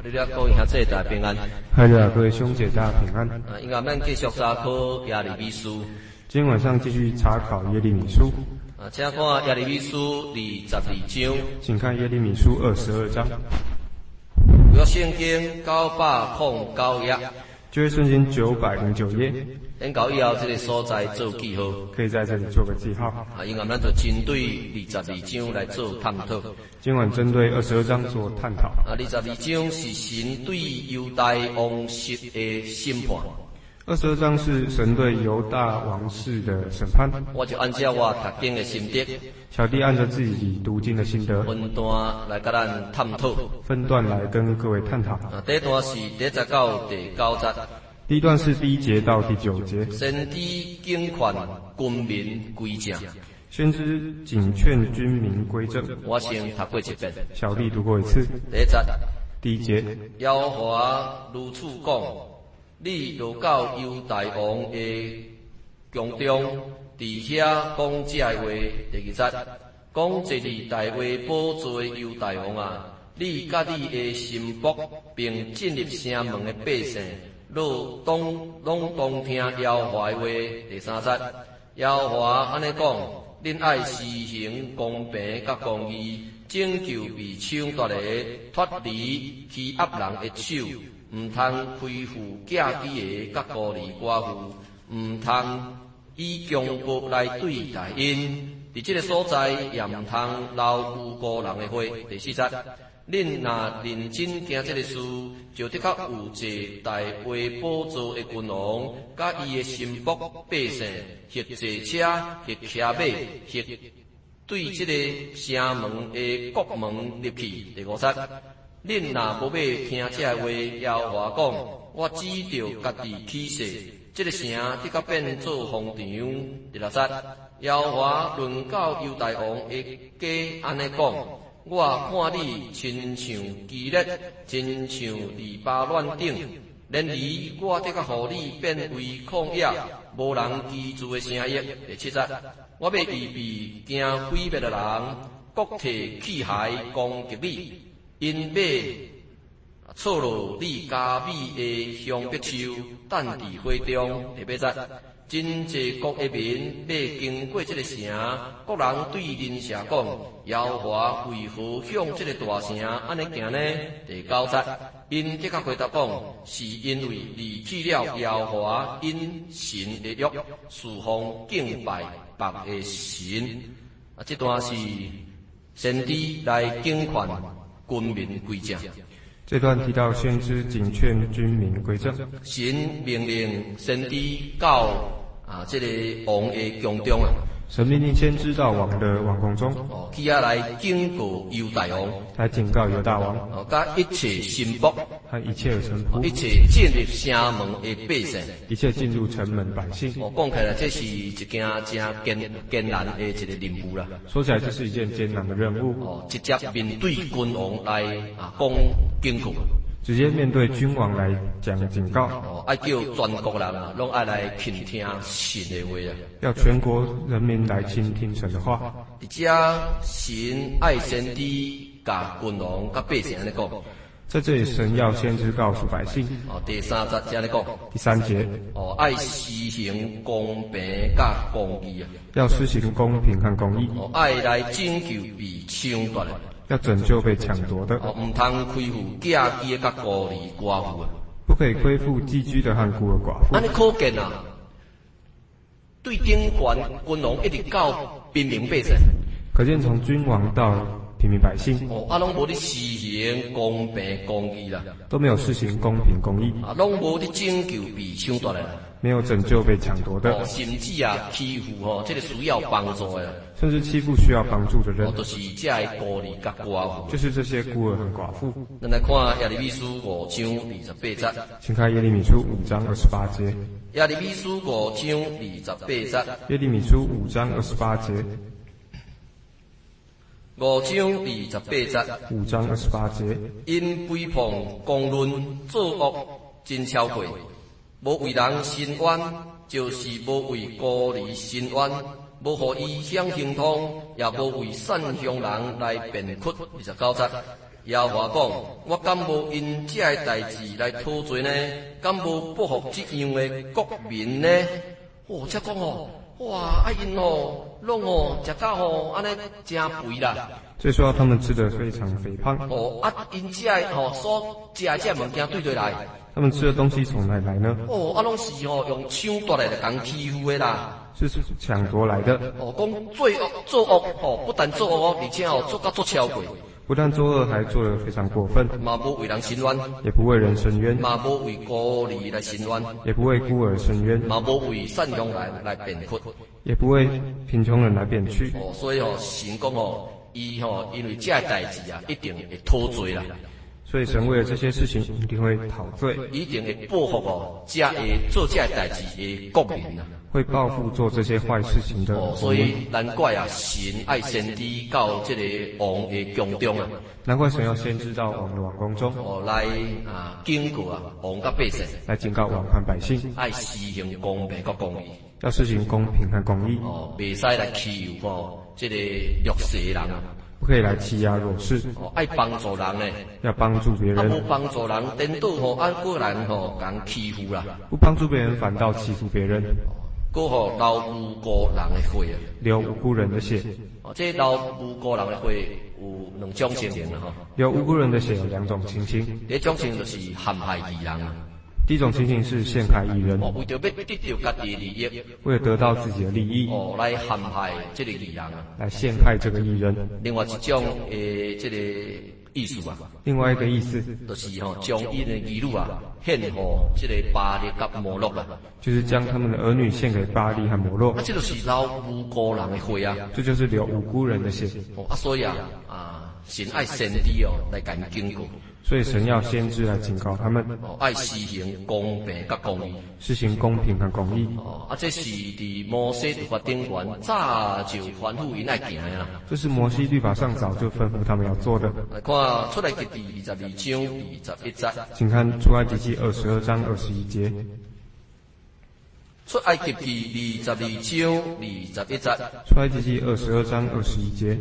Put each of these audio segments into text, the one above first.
你了各位兄弟大家平安。 嗨了，各位兄姐大家平安。 因为咱继续查考耶利米书。 今天晚上继续查考耶利米书。 请看耶利米书22章。 请看耶利米书22章。 约圣经909页。 旧约圣经909页。 咱到以后这个所在做记号。 可以在这里做个记号。 因为咱就针对22章来做探讨。 今晚针对22章做探讨。 22章是神对犹大王室的审判。 22章是神对犹大王室的审判。 我就按照我读经的心得， 小弟按照自己读经的心得， 分段来跟咱探讨。 分段来跟各位探讨。 第一段是第1节到第9节。 第一段是第1节到第9节。 先知警劝军民归正。 先知警劝军民归正。 我先读过一遍。 小弟读过一次。 第1节。 第1节。 耶和华如此讲：你落到犹大王的宫中，伫遐讲这话。第2节。讲这里大话宝座犹大王啊，你甲你的心腹，并进入城门的百姓，拢当听耶和华的话。第3节。耶和华安尼讲：恁爱施行公平甲公义，拯救被抢夺的，脱离欺压人的手，毋通亏负寄居的甲孤儿寡妇，毋通以强暴来对待因。伫这个所在，也毋通留有孤人的话。第4节。恁若认真行这个事，就得较有一大话宝座的君王，甲伊的心腹百姓，或坐车，或骑马，或对这个城门的国门入去。第5节。恁若无要听这话，耶和华讲，我指着家己起誓，这个城得较变做荒场。第6节。耶和华论到犹大王的家安尼讲。我看你亲像基列，亲像黎巴嫩顶，然而我得甲予你变为旷野，无人居住的城邑。第7节。我要预备惊毁灭的人，各摕器械攻击你，因要错落你加美的香柏树，等伫火中。第8节。真济国的民要经过这个城，各人对邻舍讲：耶和华为何向这个大城安尼行呢？第9节。因得甲回答讲：是因为离弃了耶和华因神的约，侍奉敬拜别的神。这段是先知来警劝军民归正。 这段提到先知警劝军民归正。 神命令先知到这个王的宫中啊。 神命令先知到王的王宫中。 去来警告犹大王。 来警告犹大王。 甲一切臣仆。 和一切臣仆。 一切进入城门的百姓。 一切进入城门百姓。 讲起来，这是一件真艰难的一个任务啦。 说起来，这是一件艰难的任务。 直接面对君王来讲警告。 直接面对君王来讲警告。 要叫全国人拢爱来倾听神的话啊。 要全国人民来倾听神的话。 而且神爱先知甲君王甲百姓安尼讲。 在这里，神要先知告诉百姓。 第3节这样讲。 第3节。 爱施行公平甲公义啊。 要施行公平和公义。 爱来拯救被抢夺的。 要拯救被抢夺的。 唔通亏负寄居的甲孤儿寡妇啊。 不可以亏负寄居的和孤儿寡妇。 安尼可见啊，对顶权君王一直到平民百姓。 可见从君王到平民百姓。 拢无咧施行公平公义啦。 都没有施行公平公义。 拢无咧拯救被抢夺的。 没有拯救被抢夺的。 甚至欺负这个需要帮助的。 甚至欺负需要帮助的人。 就是这孤儿甲寡妇。 就是这些孤儿和寡妇。 咱来看耶利米书5章28节。 请看耶利米书5章28节。 耶利米书5章28节。 耶利米书5章28节。 5章28节。 5章28节。 因诽谤公论，作恶真超过，无为人伸冤，就是无为孤儿伸冤，无互伊享行通，也无为善乡人来辩屈。29节。 耶和华讲，我敢无因这个代志来讨罪呢？敢无报复这样的国民呢？才讲哇，因拢食到安尼真肥啦。 所以说他们吃得非常肥胖。 因这所食这物件对来。 他们吃的东西从哪来呢？ 拢是用抢夺来讲欺负的啦。 是抢夺来的。 讲作恶不但作恶而且做到做超过。 不但作恶，还做得非常过分。 嘛无为人伸冤， 也不为人伸冤； 嘛无为孤儿来伸冤， 也不为孤儿伸冤； 嘛无为善良人来辩屈， 也不为贫穷人来辩屈。 所以神讲伊因为这代志一定会讨罪啦。 所以神为了这些事情一定会讨罪， 一定会报复这会做这代志的国民啊， 会报复做这些坏事情的国民。 所以难怪神爱先知到这个王的宫中啊， 难怪神要先知到王的王宫中， 来警告王甲百姓，来警告王和百姓， 爱实行公平和公义， 要实行公平和公义。 袂使来欺负这个弱势的人啊。 不可以来欺压弱势， 爱帮助人呢， 要帮助别人。 不帮助人，颠倒个人讲欺负啦。 不帮助别人，反倒欺负别人。 个流无辜人的血啊， 流无辜人的血。 这流无辜人的血有两种情形啦， 流无辜人的血有两种情形。 第一种情形就是陷害义人啊。 第一种情形是陷害义人， 为着要得到家己的利益， 为了得到自己的利益， 来陷害这个义人啊， 来陷害这个义人。 另外一种这个意思啊， 另外一个意思就是将因的儿女献给这个巴力甲摩洛啊， 就是将他们的儿女献给巴力和摩洛。 这就是流无辜人的血啊， 这就是流无辜人的血。 所以神爱先知来甲因警告。 所以神要先知来警告他们， 爱实行公平甲公义， 实行公平和公义。 这是伫摩西律法顶端早就吩咐因爱行的啦。这是摩西律法上早就吩咐他们要做的。 来看出埃及记22章21节， 请看出埃及记22章21节。 出埃及记22章21节。 出埃及记22章21节。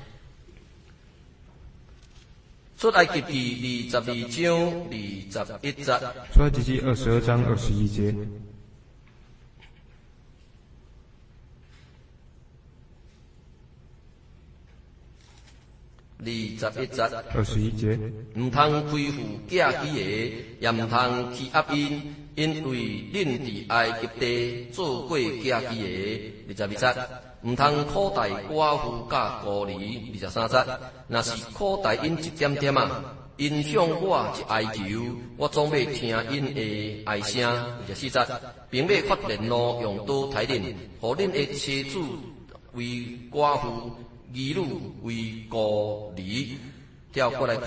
出埃及记22章21节。 出埃及记22章21节。21节。 唔通亏负假期的，也唔通欺压因，因为恁伫埃及地做过假期的。22节。唔通苦待寡妇甲孤兒，23節。若是苦待因一點點因向我一哀求，我總要聽因的哀聲，24節。並要發聯絡用刀刣恁，互恁的妻子為寡婦，兒女為孤兒。跳過來看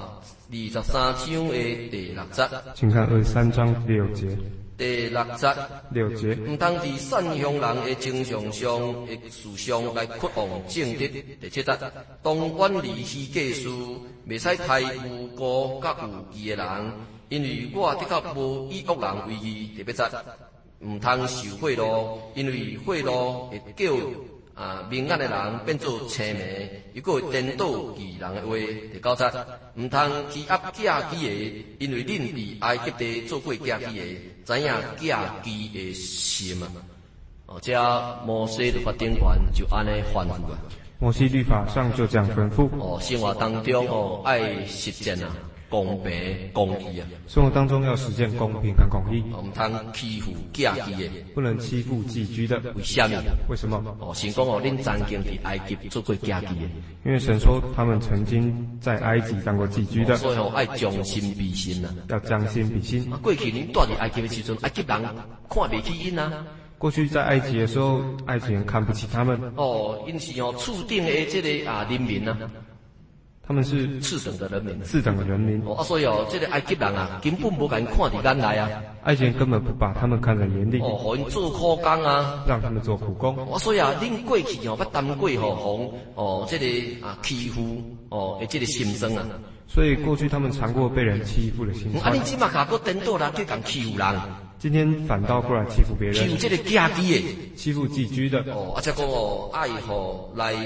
23章的第6節。 請看23章6節。 第6節，唔通伫善良人的正常上的事上來屈枉正直。第7節，當遠離虛假事，袂使刣無辜甲有義的人，因為我的確無以惡人為義。第8節，唔通受賄賂，因為賄賂會叫明眼的人變做青眉，又佫會顛倒義人的話。第9節，唔通欺壓假期的，因為恁佇埃及地做過假期的，知影假期的心啊。這摩西律法頂端就安尼吩咐啊。 摩西律法上就這樣吩咐。 生活當中愛實踐公平公義啊。 生活當中要實踐公平和公義。 唔通欺負假期的， 不能欺負寄居的。 為什麼？ 為什麼？ 神講恁曾經佇埃及做過假期的。因為神說他們曾經在埃及當過寄居的。 所以愛將心比心啊。 要將心比心。 過去恁住佇埃及的時陣，埃及人看袂起因啊。 過去在埃及的時候，埃及人看不起他們。 因是次等的這個人民啊。他們是次等的人民。 次等的人民。 所以這個埃及人根本無甲因看佇眼內啊。埃及人根本不把他們看在眼裡。 互因做苦工啊。 讓他們做苦工。 所以恁過去捌擔過這個欺負的這個心聲啊。 所以過去他們嘗過被人欺負的心聲。 你即馬下個顛倒來去講欺負人。 今天反倒過來欺負別人。 欺負這個假期的。 欺負寄居的。 這個愛來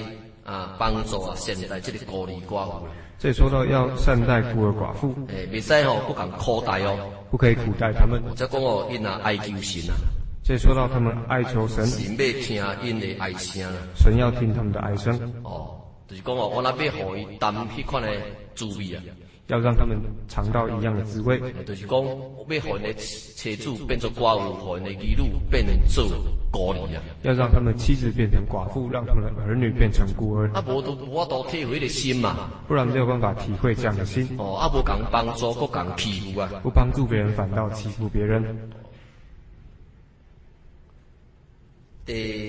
帮助善待这个孤儿寡妇啦。 这里说到要善待孤儿寡妇， 袂使不共苦待哦， 不可以苦待他们。 或者讲因哀求神啊， 这里说到他们哀求神， 神要听因的哀声啦。 神要听他们的哀声。 就是讲我若要互伊谈迄款的滋味啊， 要让他们尝到一样的滋味。 就是讲要互因的妻子变做寡妇，互因的儿女变做孤儿啊。 要让他们妻子变成寡妇，让他们的儿女变成孤儿。 无都体会的心嘛， 不然没有办法体会这样的心。 无共帮助，搁共欺负啊。 不帮助别人，反倒欺负别人。